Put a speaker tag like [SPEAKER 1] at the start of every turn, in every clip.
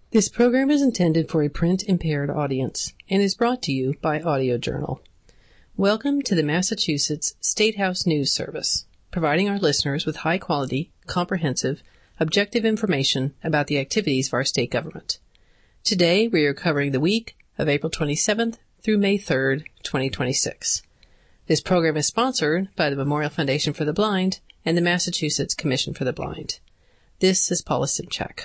[SPEAKER 1] This program is intended for a print-impaired audience and is brought to you by Audio Journal. Welcome to the Massachusetts State House News Service, providing our listeners with high-quality, comprehensive, objective information about the activities of our state government. Today, we are covering the week of April 27th through May 3rd, 2026. This program is sponsored by the Memorial Foundation for the Blind and the Massachusetts Commission for the Blind. This is Paula Simchak.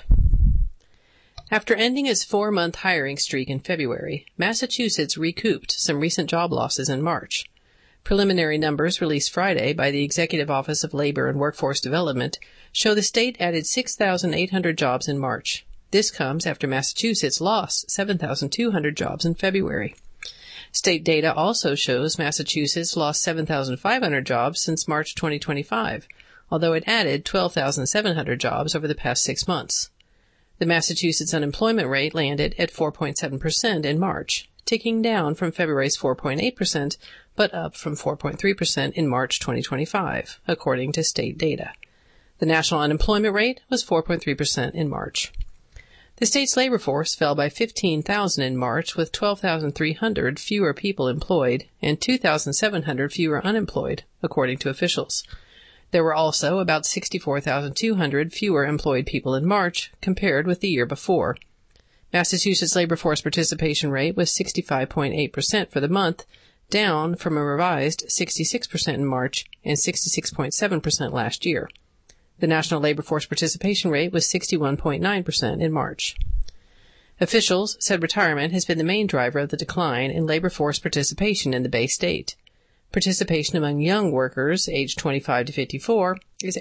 [SPEAKER 1] After ending its 4-month hiring streak in February, Massachusetts recouped some recent job losses in March. Preliminary numbers released Friday by the Executive Office of Labor and Workforce Development show the state added 6,800 jobs in March. This comes after Massachusetts lost 7,200 jobs in February. State data also shows Massachusetts lost 7,500 jobs since March 2025, although it added 12,700 jobs over the past 6 months. The Massachusetts unemployment rate landed at 4.7% in March, ticking down from February's 4.8%, but up from 4.3% in March 2025, according to state data. The national unemployment rate was 4.3% in March. The state's labor force fell by 15,000 in March, with 12,300 fewer people employed and 2,700 fewer unemployed, according to officials. There were also about 64,200 fewer employed people in March compared with the year before. Massachusetts labor force participation rate was 65.8% for the month, down from a revised 66% in March and 66.7% last year. The national labor force participation rate was 61.9% in March. Officials said retirement has been the main driver of the decline in labor force participation in the Bay State. Participation among young workers aged 25 to 54 is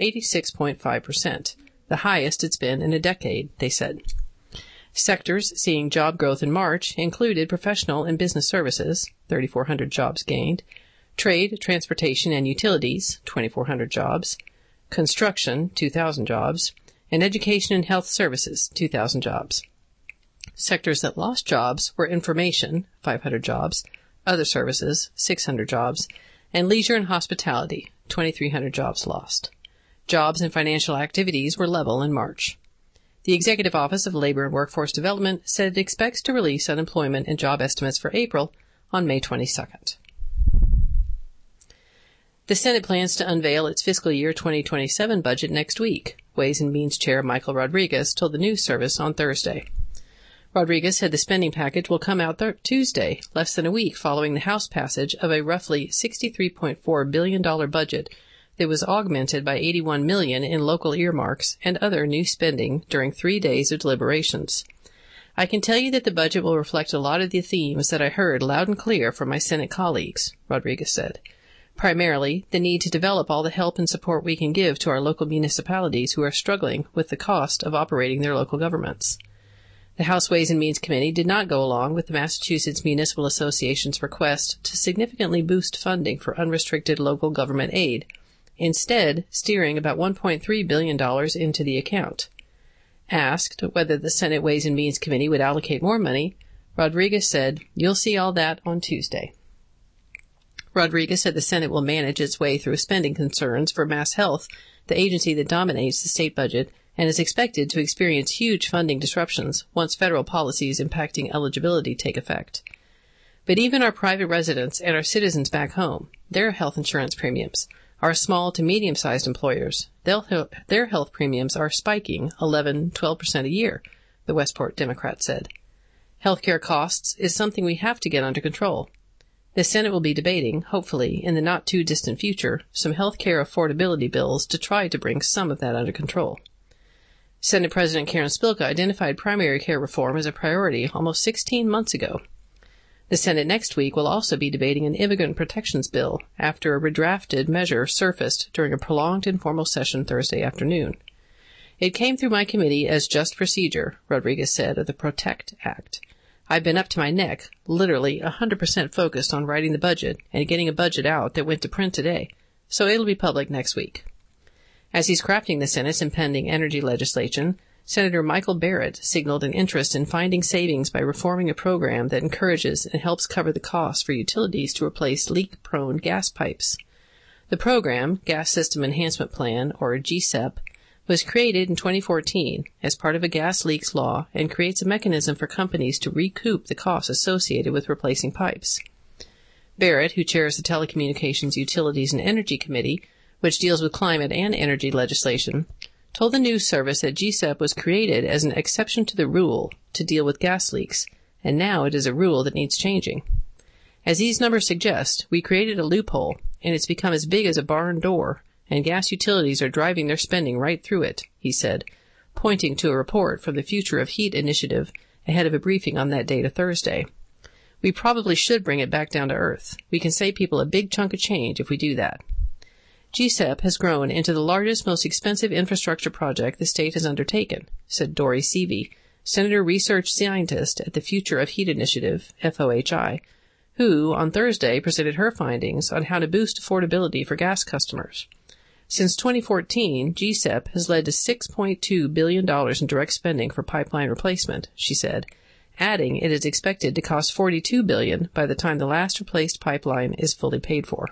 [SPEAKER 1] 86.5%, the highest it's been in a decade, they said. Sectors seeing job growth in March included professional and business services, 3,400 jobs gained, trade, transportation, and utilities, 2,400 jobs, construction, 2,000 jobs, and education and health services, 2,000 jobs. Sectors that lost jobs were information, 500 jobs, other services, 600 jobs, and leisure and hospitality, 2,300 jobs lost. Jobs and financial activities were level in March. The Executive Office of Labor and Workforce Development said it expects to release unemployment and job estimates for April on May 22nd. The Senate plans to unveil its fiscal year 2027 budget next week, Ways and Means Chair Michael Rodriguez told the news service on Thursday. Rodriguez said the spending package will come out Tuesday, less than a week following the House passage of a roughly $63.4 billion budget that was augmented by $81 million in local earmarks and other new spending during 3 days of deliberations. I can tell you that the budget will reflect a lot of the themes that I heard loud and clear from my Senate colleagues, Rodriguez said. Primarily, the need to develop all the help and support we can give to our local municipalities who are struggling with the cost of operating their local governments. The House Ways and Means Committee did not go along with the Massachusetts Municipal Association's request to significantly boost funding for unrestricted local government aid, instead steering about $1.3 billion into the account. Asked whether the Senate Ways and Means Committee would allocate more money, Rodriguez said, "You'll see all that on Tuesday." Rodriguez said the Senate will manage its way through spending concerns for Mass Health, the agency that dominates the state budget, and is expected to experience huge funding disruptions once federal policies impacting eligibility take effect. But even our private residents and our citizens back home, their health insurance premiums, our small to medium-sized employers, their health premiums are spiking 11-12% a year, the Westport Democrat said. Healthcare costs is something we have to get under control. The Senate will be debating, hopefully in the not-too-distant future, some healthcare affordability bills to try to bring some of that under control. Senate President Karen Spilka identified primary care reform as a priority almost 16 months ago. The Senate next week will also be debating an immigrant protections bill after a redrafted measure surfaced during a prolonged informal session Thursday afternoon. It came through my committee as just procedure, Rodriguez said of the PROTECT Act. I've been up to my neck, literally 100% focused on writing the budget and getting a budget out that went to print today, so it'll be public next week. As he's crafting the Senate's impending energy legislation, Senator Michael Barrett signaled an interest in finding savings by reforming a program that encourages and helps cover the cost for utilities to replace leak-prone gas pipes. The program, Gas System Enhancement Plan, or GSEP, was created in 2014 as part of a gas leaks law and creates a mechanism for companies to recoup the costs associated with replacing pipes. Barrett, who chairs the Telecommunications, Utilities, and Energy Committee, which deals with climate and energy legislation, told the news service that GSEP was created as an exception to the rule to deal with gas leaks, and now it is a rule that needs changing. As these numbers suggest, we created a loophole, and it's become as big as a barn door, and gas utilities are driving their spending right through it, he said, pointing to a report from the Future of Heat initiative ahead of a briefing on that data Thursday. We probably should bring it back down to earth. We can save people a big chunk of change if we do that. GSEP has grown into the largest, most expensive infrastructure project the state has undertaken, said Dori Seavey, Senator Research Scientist at the Future of Heat Initiative, FOHI, who, on Thursday, presented her findings on how to boost affordability for gas customers. Since 2014, GSEP has led to $6.2 billion in direct spending for pipeline replacement, she said, adding it is expected to cost $42 billion by the time the last replaced pipeline is fully paid for.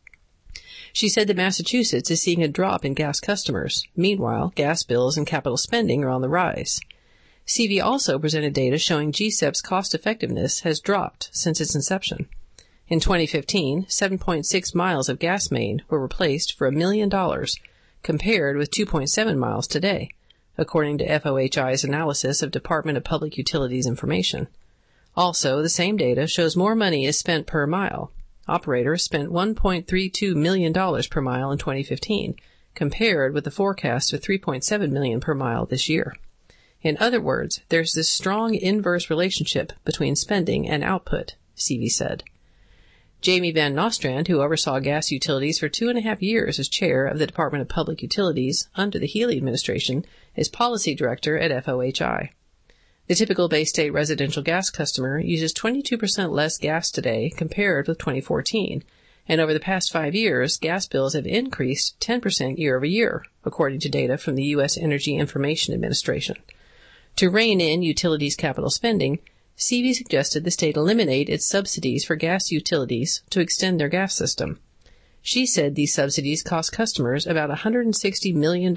[SPEAKER 1] She said that Massachusetts is seeing a drop in gas customers. Meanwhile, gas bills and capital spending are on the rise. Seavey also presented data showing GSEP's cost-effectiveness has dropped since its inception. In 2015, 7.6 miles of gas main were replaced for $1 million, compared with 2.7 miles today, according to FOHI's analysis of Department of Public Utilities information. Also, the same data shows more money is spent per mile. Operators spent $1.32 million per mile in 2015, compared with the forecast of $3.7 million per mile this year. In other words, there's this strong inverse relationship between spending and output, Seavey said. Jamie Van Nostrand, who oversaw gas utilities for 2.5 years as chair of the Department of Public Utilities under the Healey administration, is policy director at FOHI. The typical Bay State residential gas customer uses 22% less gas today compared with 2014, and over the past 5 years, gas bills have increased 10% year over year, according to data from the U.S. Energy Information Administration. To rein in utilities' capital spending, Seavey suggested the state eliminate its subsidies for gas utilities to extend their gas system. She said these subsidies cost customers about $160 million in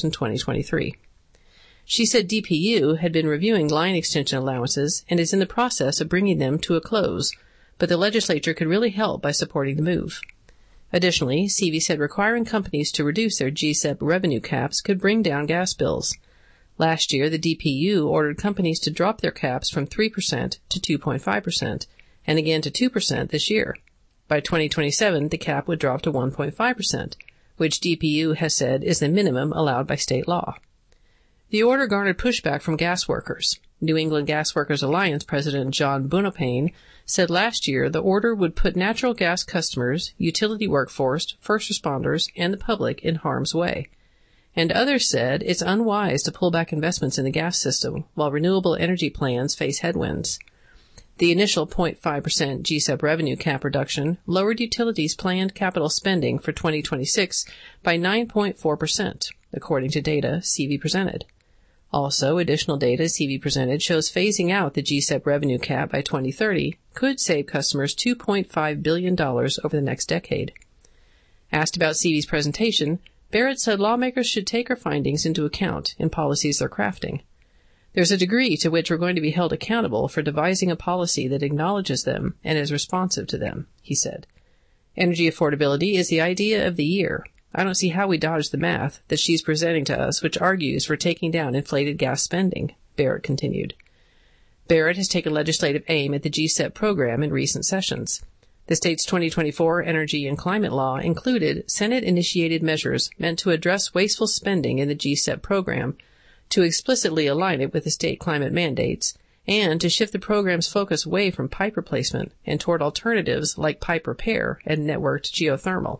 [SPEAKER 1] 2023. She said DPU had been reviewing line extension allowances and is in the process of bringing them to a close, but the legislature could really help by supporting the move. Additionally, Seavey said requiring companies to reduce their GSEP revenue caps could bring down gas bills. Last year, the DPU ordered companies to drop their caps from 3% to 2.5%, and again to 2% this year. By 2027, the cap would drop to 1.5%, which DPU has said is the minimum allowed by state law. The order garnered pushback from gas workers. New England Gas Workers Alliance President John Bunopane said last year the order would put natural gas customers, utility workforce, first responders, and the public in harm's way. And others said it's unwise to pull back investments in the gas system while renewable energy plans face headwinds. The initial 0.5% GSEP revenue cap reduction lowered utilities' planned capital spending for 2026 by 9.4%, according to data Seavey presented. Also, additional data Seavey presented shows phasing out the GSEP revenue cap by 2030 could save customers $2.5 billion over the next decade. Asked about Seavey's presentation, Barrett said lawmakers should take her findings into account in policies they're crafting. There's a degree to which we're going to be held accountable for devising a policy that acknowledges them and is responsive to them, he said. Energy affordability is the idea of the year. I don't see how we dodge the math that she's presenting to us, which argues for taking down inflated gas spending, Barrett continued. Barrett has taken legislative aim at the GSEP program in recent sessions. The state's 2024 energy and climate law included Senate-initiated measures meant to address wasteful spending in the GSEP program, to explicitly align it with the state climate mandates, and to shift the program's focus away from pipe replacement and toward alternatives like pipe repair and networked geothermal.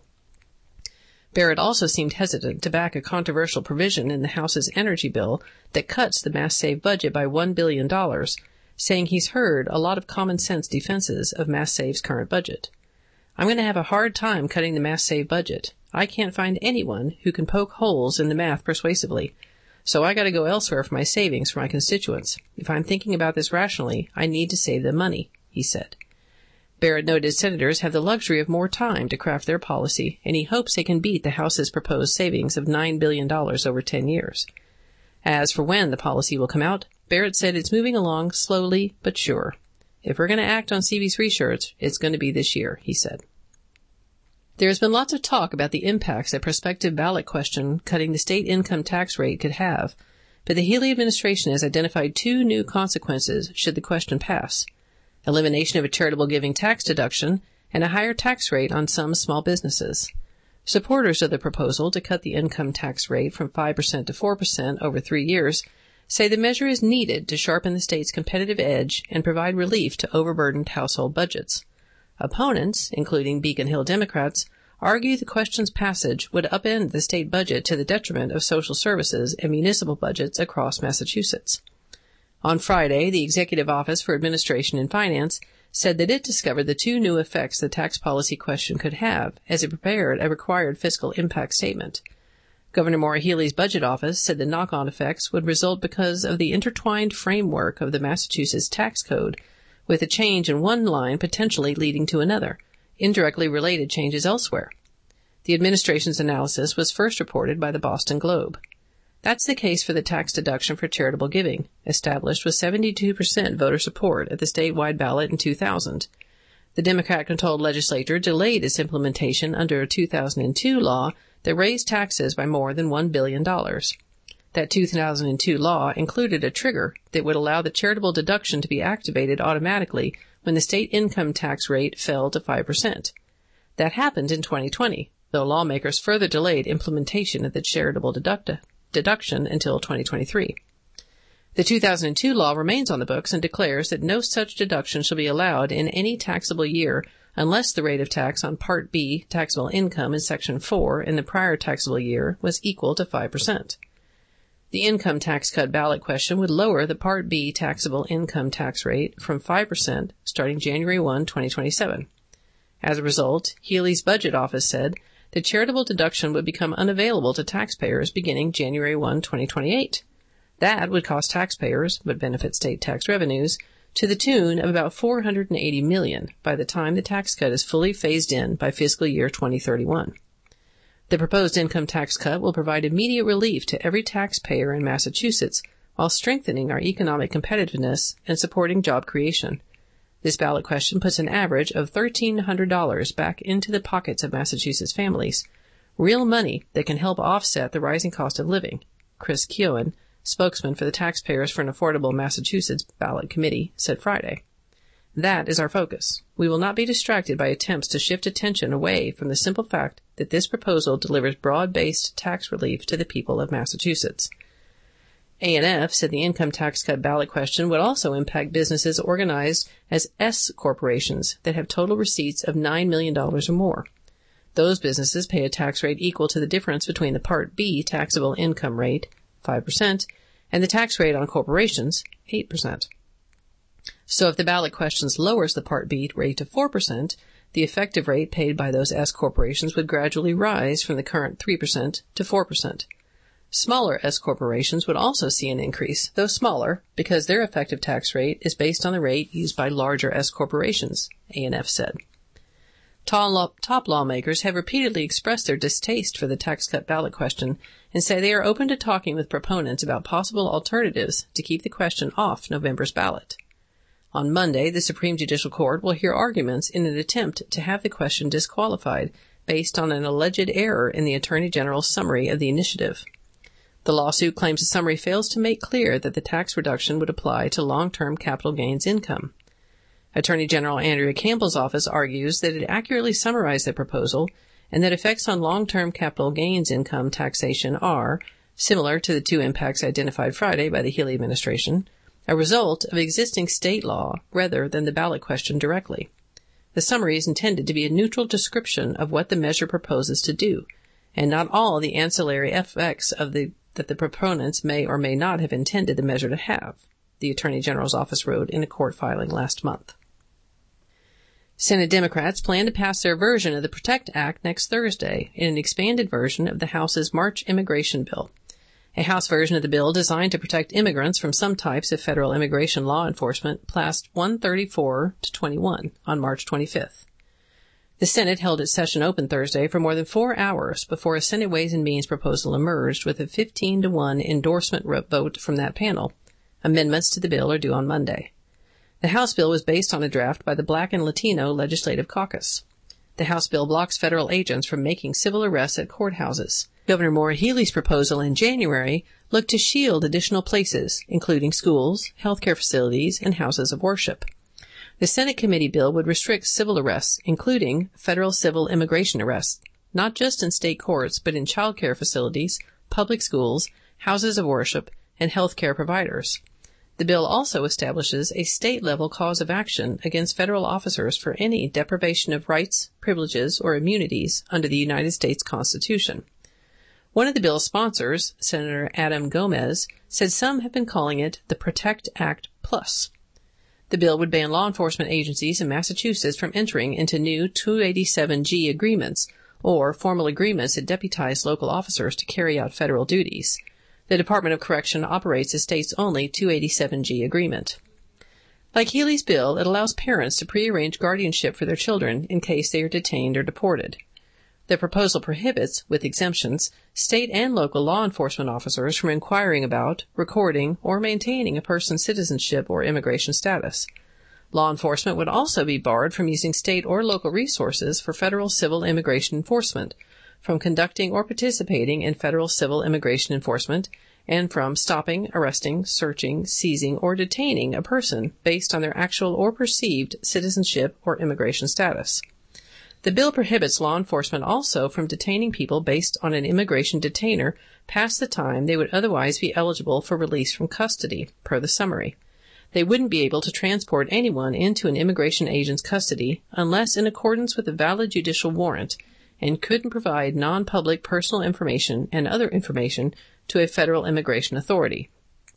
[SPEAKER 1] Barrett also seemed hesitant to back a controversial provision in the House's energy bill that cuts the Mass Save budget by $1 billion, saying he's heard a lot of common-sense defenses of Mass Save's current budget. I'm going to have a hard time cutting the Mass Save budget. I can't find anyone who can poke holes in the math persuasively. So I got to go elsewhere for my savings for my constituents. If I'm thinking about this rationally, I need to save them money, he said. Barrett noted senators have the luxury of more time to craft their policy, and he hopes they can beat the House's proposed savings of $9 billion over 10 years. As for when the policy will come out, Barrett said it's moving along slowly but sure. If we're going to act on CV's research, it's going to be this year, he said. There has been lots of talk about the impacts a prospective ballot question cutting the state income tax rate could have, but the Healey administration has identified 2 new consequences should the question pass: elimination of a charitable giving tax deduction and a higher tax rate on some small businesses. Supporters of the proposal to cut the income tax rate from 5% to 4% over 3 years say the measure is needed to sharpen the state's competitive edge and provide relief to overburdened household budgets. Opponents, including Beacon Hill Democrats, argue the question's passage would upend the state budget to the detriment of social services and municipal budgets across Massachusetts. On Friday, the Executive Office for Administration and Finance said that it discovered the 2 new effects the tax policy question could have as it prepared a required fiscal impact statement. Governor Maura Healey's budget office said the knock-on effects would result because of the intertwined framework of the Massachusetts tax code, with a change in one line potentially leading to another, indirectly related changes elsewhere. The administration's analysis was first reported by the Boston Globe. That's the case for the tax deduction for charitable giving, established with 72% voter support at the statewide ballot in 2000. The Democrat-controlled legislature delayed its implementation under a 2002 law that raised taxes by more than $1 billion. That 2002 law included a trigger that would allow the charitable deduction to be activated automatically when the state income tax rate fell to 5%. That happened in 2020, though lawmakers further delayed implementation of the charitable deduction until 2023. The 2002 law remains on the books and declares that no such deduction shall be allowed in any taxable year unless the rate of tax on Part B taxable income in Section 4 in the prior taxable year was equal to 5%. The income tax cut ballot question would lower the Part B taxable income tax rate from 5% starting January 1, 2027. As a result, Healey's budget office said the charitable deduction would become unavailable to taxpayers beginning January 1, 2028. That would cost taxpayers, but benefit state tax revenues, to the tune of about $480 million by the time the tax cut is fully phased in by fiscal year 2031. The proposed income tax cut will provide immediate relief to every taxpayer in Massachusetts while strengthening our economic competitiveness and supporting job creation. This ballot question puts an average of $1,300 back into the pockets of Massachusetts families, real money that can help offset the rising cost of living. Chris Keown, spokesman for the Taxpayers for an Affordable Massachusetts Ballot Committee, said Friday. That is our focus. We will not be distracted by attempts to shift attention away from the simple fact that this proposal delivers broad-based tax relief to the people of Massachusetts. A&F said the income tax cut ballot question would also impact businesses organized as S corporations that have total receipts of $9 million or more. Those businesses pay a tax rate equal to the difference between the Part B taxable income rate, 5%, and the tax rate on corporations, 8%. So if the ballot questions lowers the Part B rate to 4%, the effective rate paid by those S corporations would gradually rise from the current 3% to 4%. Smaller S corporations would also see an increase, though smaller, because their effective tax rate is based on the rate used by larger S corporations, A&F said. Top lawmakers have repeatedly expressed their distaste for the tax cut ballot question and say they are open to talking with proponents about possible alternatives to keep the question off November's ballot. On Monday, the Supreme Judicial Court will hear arguments in an attempt to have the question disqualified based on an alleged error in the Attorney General's summary of the initiative. The lawsuit claims the summary fails to make clear that the tax reduction would apply to long-term capital gains income. Attorney General Andrea Campbell's office argues that it accurately summarized the proposal and that effects on long-term capital gains income taxation are, similar to the 2 impacts identified Friday by the Healey administration, a result of existing state law rather than the ballot question directly. The summary is intended to be a neutral description of what the measure proposes to do, and not all the ancillary effects that the proponents may or may not have intended the measure to have, the Attorney General's office wrote in a court filing last month. Senate Democrats plan to pass their version of the PROTECT Act next Thursday in an expanded version of the House's March immigration bill. A House version of the bill designed to protect immigrants from some types of federal immigration law enforcement passed 134 to 21 on March 25th. The Senate held its session open Thursday for more than 4 hours before a Senate Ways and Means proposal emerged with a 15-1 endorsement vote from that panel. Amendments to the bill are due on Monday. The House bill was based on a draft by the Black and Latino Legislative Caucus. The House bill blocks federal agents from making civil arrests at courthouses. Governor Maura Healey's proposal in January looked to shield additional places, including schools, healthcare facilities, and houses of worship. The Senate committee bill would restrict civil arrests, including federal civil immigration arrests, not just in state courts, but in child care facilities, public schools, houses of worship, and healthcare providers. The bill also establishes a state-level cause of action against federal officers for any deprivation of rights, privileges, or immunities under the United States Constitution. One of the bill's sponsors, Senator Adam Gomez, said some have been calling it the Protect Act Plus. The bill would ban law enforcement agencies in Massachusetts from entering into new 287G agreements, or formal agreements that deputize local officers to carry out federal duties. The Department of Correction operates a state's-only 287G agreement. Like Healey's bill, it allows parents to prearrange guardianship for their children in case they are detained or deported. The proposal prohibits, with exemptions, state and local law enforcement officers from inquiring about, recording, or maintaining a person's citizenship or immigration status. Law enforcement would also be barred from using state or local resources for federal civil immigration enforcement, from conducting or participating in federal civil immigration enforcement, and from stopping, arresting, searching, seizing, or detaining a person based on their actual or perceived citizenship or immigration status. The bill prohibits law enforcement also from detaining people based on an immigration detainer past the time they would otherwise be eligible for release from custody, per the summary. They wouldn't be able to transport anyone into an immigration agent's custody unless in accordance with a valid judicial warrant, and couldn't provide non-public personal information and other information to a federal immigration authority.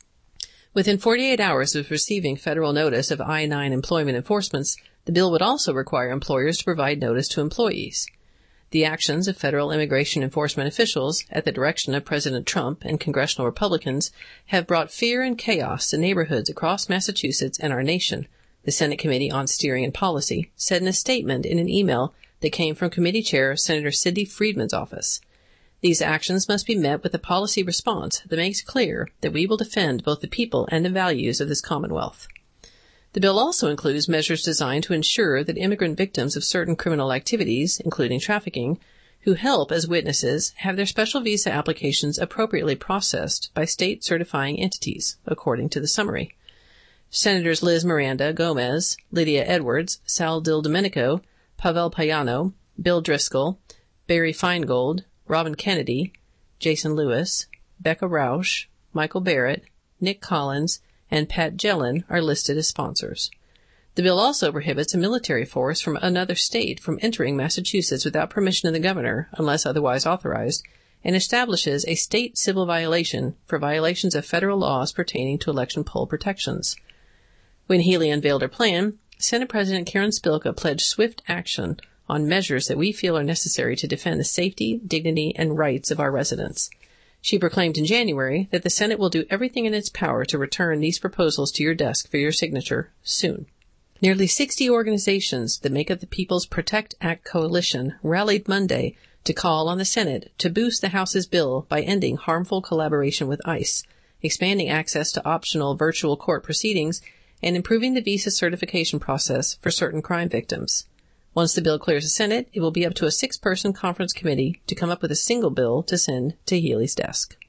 [SPEAKER 1] Within 48 hours of receiving federal notice of I-9 employment enforcements, the bill would also require employers to provide notice to employees. The actions of federal immigration enforcement officials, at the direction of President Trump and congressional Republicans, have brought fear and chaos to neighborhoods across Massachusetts and our nation, the Senate Committee on Steering and Policy said in a statement in an email that came from Committee Chair Senator Sidney Friedman's office. These actions must be met with a policy response that makes clear that we will defend both the people and the values of this Commonwealth. The bill also includes measures designed to ensure that immigrant victims of certain criminal activities, including trafficking, who help as witnesses have their special visa applications appropriately processed by state certifying entities, according to the summary. Senators Liz Miranda Gomez, Lydia Edwards, Sal DiDomenico, Pavel Payano, Bill Driscoll, Barry Feingold, Robin Kennedy, Jason Lewis, Becca Rausch, Michael Barrett, Nick Collins, and Pat Gellin are listed as sponsors. The bill also prohibits a military force from another state from entering Massachusetts without permission of the governor, unless otherwise authorized, and establishes a state civil violation for violations of federal laws pertaining to election poll protections. When Healey unveiled her plan, Senate President Karen Spilka pledged swift action on measures that we feel are necessary to defend the safety, dignity, and rights of our residents. She proclaimed in January that the Senate will do everything in its power to return these proposals to your desk for your signature soon. Nearly 60 organizations that make up the People's Protect Act Coalition rallied Monday to call on the Senate to boost the House's bill by ending harmful collaboration with ICE, expanding access to optional virtual court proceedings, and improving the visa certification process for certain crime victims. Once the bill clears the Senate, it will be up to a 6-person conference committee to come up with a single bill to send to Healey's desk.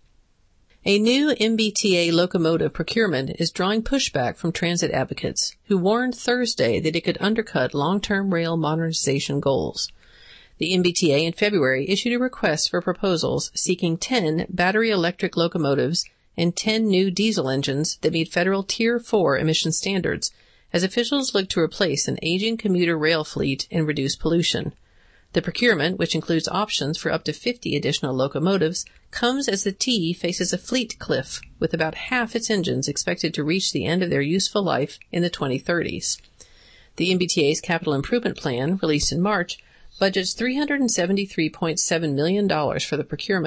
[SPEAKER 1] A new MBTA locomotive procurement is drawing pushback from transit advocates, who warned Thursday that it could undercut long-term rail modernization goals. The MBTA in February issued a request for proposals seeking 10 battery electric locomotives and 10 new diesel engines that meet federal Tier 4 emission standards, as officials look to replace an aging commuter rail fleet and reduce pollution. The procurement, which includes options for up to 50 additional locomotives, comes as the T faces a fleet cliff, with about half its engines expected to reach the end of their useful life in the 2030s. The MBTA's capital improvement plan, released in March, budgets $373.7 million for the procurement.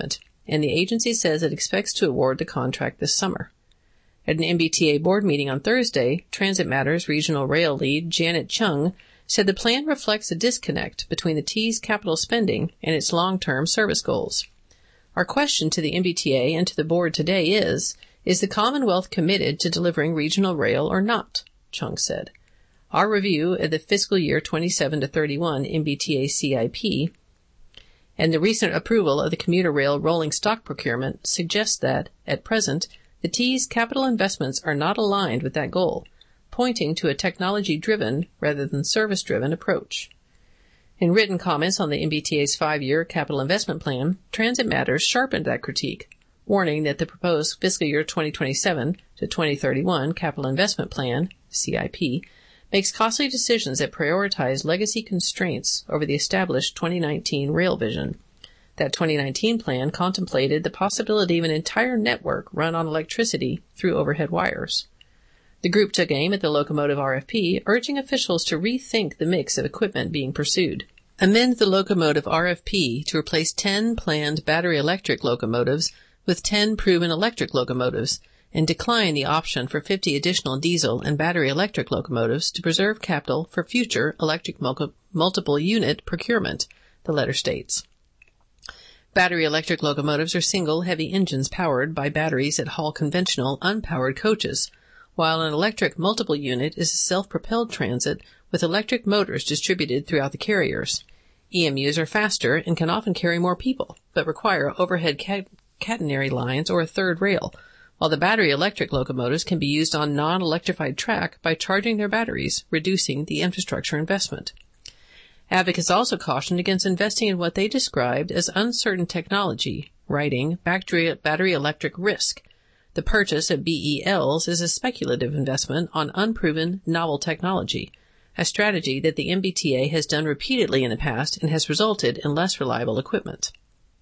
[SPEAKER 1] and the agency says it expects to award the contract this summer. At an MBTA board meeting on Thursday, Transit Matters Regional Rail Lead Janet Chung said the plan reflects a disconnect between the T's capital spending and its long-term service goals. Our question to the MBTA and to the board today is the Commonwealth committed to delivering regional rail or not? Chung said. Our review of the fiscal year 27 to 31 MBTA CIP and the recent approval of the commuter rail rolling stock procurement suggests that, at present, the T's capital investments are not aligned with that goal, pointing to a technology-driven rather than service-driven approach. In written comments on the MBTA's 5-year capital investment plan, Transit Matters sharpened that critique, warning that the proposed fiscal year 2027 to 2031 capital investment plan, CIP, makes costly decisions that prioritize legacy constraints over the established 2019 rail vision. That 2019 plan contemplated the possibility of an entire network run on electricity through overhead wires. The group took aim at the locomotive RFP, urging officials to rethink the mix of equipment being pursued. Amend the locomotive RFP to replace 10 planned battery electric locomotives with 10 proven electric locomotives, and decline the option for 50 additional diesel and battery electric locomotives to preserve capital for future electric multiple unit procurement, the letter states. Battery electric locomotives are single heavy engines powered by batteries that haul conventional unpowered coaches, while an electric multiple unit is a self-propelled transit with electric motors distributed throughout the carriers. EMUs are faster and can often carry more people, but require overhead catenary lines or a third rail, while the battery electric locomotives can be used on non-electrified track by charging their batteries, reducing the infrastructure investment. Advocates also cautioned against investing in what they described as uncertain technology, writing battery electric risk. The purchase of BELs is a speculative investment on unproven novel technology, a strategy that the MBTA has done repeatedly in the past and has resulted in less reliable equipment.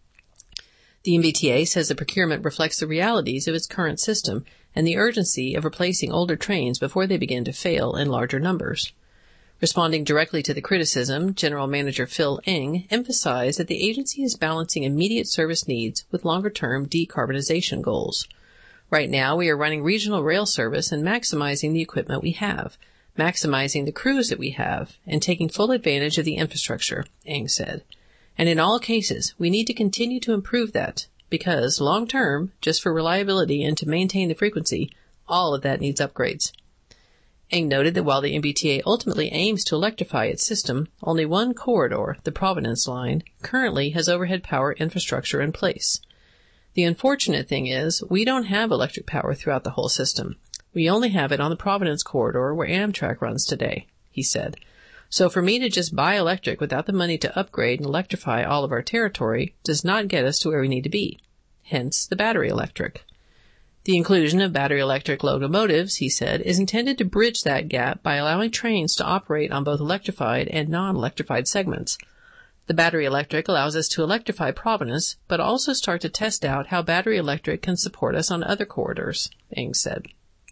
[SPEAKER 1] The MBTA says the procurement reflects the realities of its current system and the urgency of replacing older trains before they begin to fail in larger numbers. Responding directly to the criticism, General Manager Phil Eng emphasized that the agency is balancing immediate service needs with longer-term decarbonization goals. Right now, we are running regional rail service and maximizing the equipment we have, maximizing the crews that we have, and taking full advantage of the infrastructure, Eng said. And in all cases, we need to continue to improve that, because long-term, just for reliability and to maintain the frequency, all of that needs upgrades. Eng noted that while the MBTA ultimately aims to electrify its system, only one corridor, the Providence Line, currently has overhead power infrastructure in place. The unfortunate thing is, we don't have electric power throughout the whole system. We only have it on the Providence corridor where Amtrak runs today, he said. So for me to just buy electric without the money to upgrade and electrify all of our territory does not get us to where we need to be. Hence the battery electric. The inclusion of battery electric locomotives, he said, is intended to bridge that gap by allowing trains to operate on both electrified and non-electrified segments. The battery electric allows us to electrify Providence, but also start to test out how battery electric can support us on other corridors, Eng said.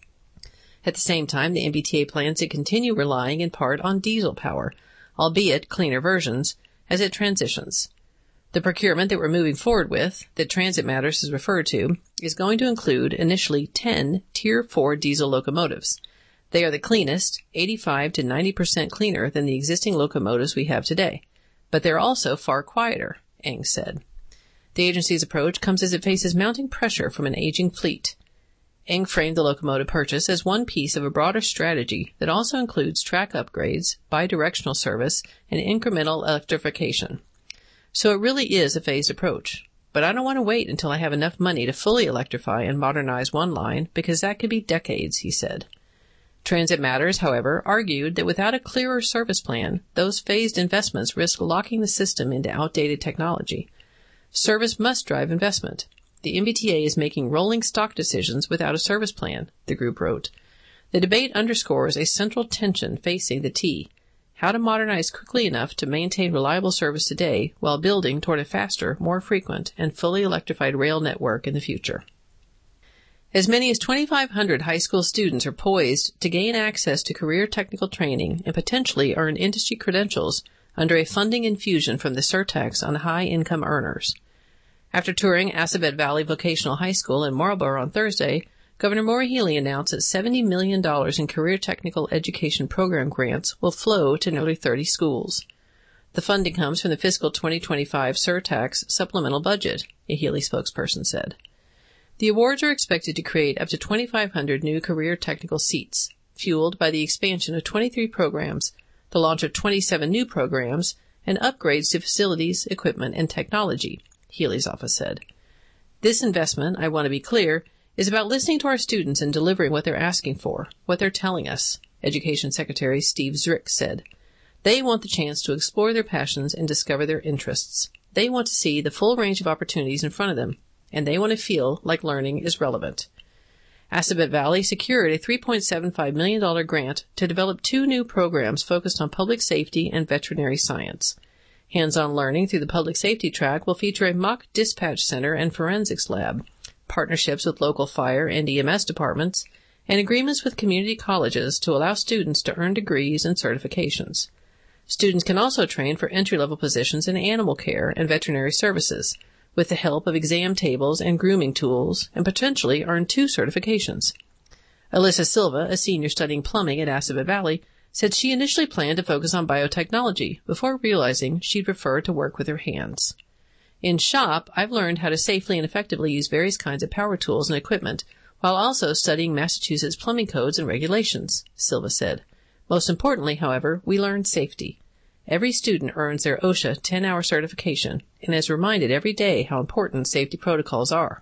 [SPEAKER 1] At the same time, the MBTA plans to continue relying in part on diesel power, albeit cleaner versions, as it transitions. The procurement that we're moving forward with, that Transit Matters has referred to, is going to include initially 10 Tier 4 diesel locomotives. They are the cleanest, 85 to 90% cleaner than the existing locomotives we have today. But they're also far quieter, Eng said. The agency's approach comes as it faces mounting pressure from an aging fleet. Eng framed the locomotive purchase as one piece of a broader strategy that also includes track upgrades, bidirectional service, and incremental electrification. So it really is a phased approach. But I don't want to wait until I have enough money to fully electrify and modernize one line, because that could be decades, he said. Transit Matters, however, argued that without a clearer service plan, those phased investments risk locking the system into outdated technology. Service must drive investment. The MBTA is making rolling stock decisions without a service plan, the group wrote. The debate underscores a central tension facing the T: how to modernize quickly enough to maintain reliable service today while building toward a faster, more frequent, and fully electrified rail network in the future. As many as 2,500 high school students are poised to gain access to career technical training and potentially earn industry credentials under a funding infusion from the surtax on high-income earners. After touring Assabet Valley Vocational High School in Marlborough on Thursday, Governor Maura Healey announced that $70 million in career technical education program grants will flow to nearly 30 schools. The funding comes from the fiscal 2025 surtax supplemental budget, a Healey spokesperson said. The awards are expected to create up to 2,500 new career technical seats, fueled by the expansion of 23 programs, the launch of 27 new programs, and upgrades to facilities, equipment, and technology, Healey's office said. This investment, I want to be clear, is about listening to our students and delivering what they're asking for, what they're telling us, Education Secretary Steve Zrick said. They want the chance to explore their passions and discover their interests. They want to see the full range of opportunities in front of them, and they want to feel like learning is relevant. Assabet Valley secured a $3.75 million grant to develop 2 new programs focused on public safety and veterinary science. Hands-on learning through the public safety track will feature a mock dispatch center and forensics lab, partnerships with local fire and EMS departments, and agreements with community colleges to allow students to earn degrees and certifications. Students can also train for entry-level positions in animal care and veterinary services, with the help of exam tables and grooming tools, and potentially earn 2 certifications. Alyssa Silva, a senior studying plumbing at Assabet Valley, said she initially planned to focus on biotechnology before realizing she'd prefer to work with her hands. In shop, I've learned how to safely and effectively use various kinds of power tools and equipment, while also studying Massachusetts plumbing codes and regulations, Silva said. Most importantly, however, we learned safety. Every student earns their OSHA 10-hour certification and is reminded every day how important safety protocols are.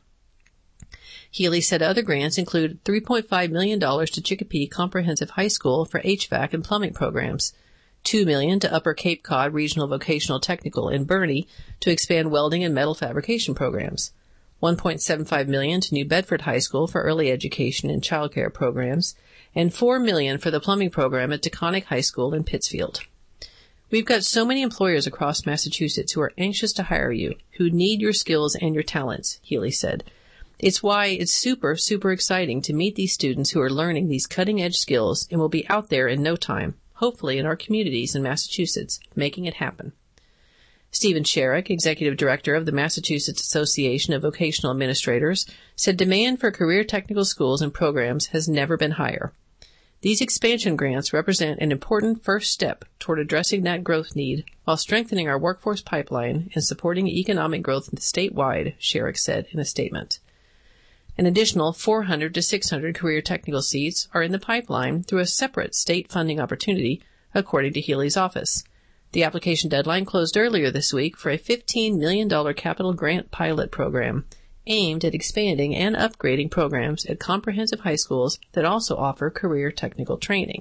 [SPEAKER 1] Healey said other grants include $3.5 million to Chicopee Comprehensive High School for HVAC and plumbing programs, $2 million to Upper Cape Cod Regional Vocational Technical in Burnie to expand welding and metal fabrication programs, $1.75 million to New Bedford High School for early education and child care programs, and $4 million for the plumbing program at DeConnick High School in Pittsfield. We've got so many employers across Massachusetts who are anxious to hire you, who need your skills and your talents, Healey said. It's why it's super exciting to meet these students who are learning these cutting-edge skills and will be out there in no time, hopefully in our communities in Massachusetts, making it happen. Stephen Sherrick, Executive Director of the Massachusetts Association of Vocational Administrators, said demand for career technical schools and programs has never been higher. These expansion grants represent an important first step toward addressing that growth need while strengthening our workforce pipeline and supporting economic growth statewide, Sherrick said in a statement. An additional 400 to 600 career technical seats are in the pipeline through a separate state funding opportunity, according to Healey's office. The application deadline closed earlier this week for a $15 million capital grant pilot program aimed at expanding and upgrading programs at comprehensive high schools that also offer career technical training.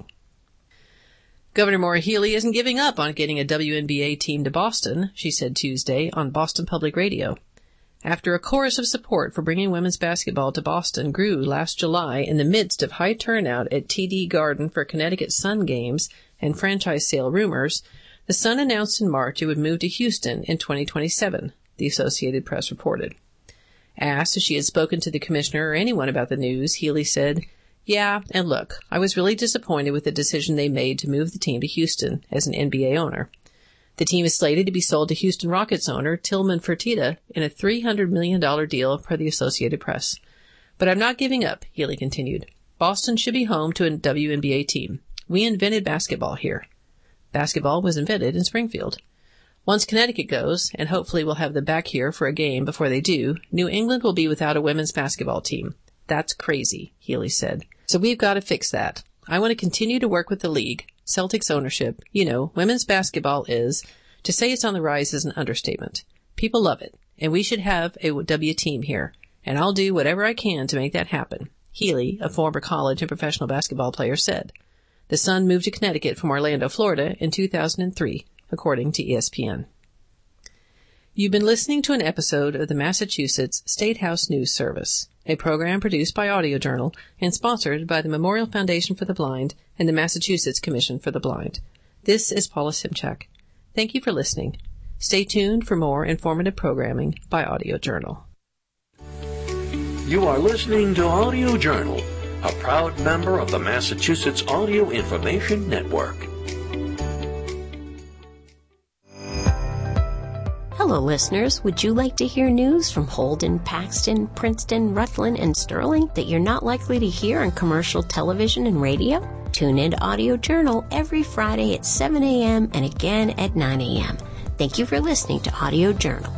[SPEAKER 1] Governor Maura Healey isn't giving up on getting a WNBA team to Boston, she said Tuesday on Boston Public Radio. After a chorus of support for bringing women's basketball to Boston grew last July in the midst of high turnout at TD Garden for Connecticut Sun games and franchise sale rumors, the Sun announced in March it would move to Houston in 2027, the Associated Press reported. Asked if she had spoken to the commissioner or anyone about the news, Healey said, "Yeah, and look, I was really disappointed with the decision they made to move the team to Houston as an NBA owner. The team is slated to be sold to Houston Rockets owner Tillman Fertitta in a $300 million deal per the Associated Press. But I'm not giving up," Healey continued. "Boston should be home to a WNBA team. We invented basketball here." Basketball was invented in Springfield. Once Connecticut goes, and hopefully we'll have them back here for a game before they do, New England will be without a women's basketball team. That's crazy, Healey said. So we've got to fix that. I want to continue to work with the league, Celtics ownership. You know, women's basketball is, to say it's on the rise is an understatement. People love it, and we should have a W team here, and I'll do whatever I can to make that happen, Healey, a former college and professional basketball player, said. The Sun moved to Connecticut from Orlando, Florida in 2003, according to ESPN. You've been listening to an episode of the Massachusetts State House News Service, a program produced by Audio Journal and sponsored by the Memorial Foundation for the Blind and the Massachusetts Commission for the Blind. This is Paula Simchak. Thank you for listening. Stay tuned for more informative programming by Audio Journal.
[SPEAKER 2] You are listening to Audio Journal, a proud member of the Massachusetts Audio Information Network.
[SPEAKER 3] Hello, listeners. Would you like to hear news from Holden, Paxton, Princeton, Rutland, and Sterling that you're not likely to hear on commercial television and radio? Tune in to Audio Journal every Friday at 7 a.m. and again at 9 a.m. Thank you for listening to Audio Journal.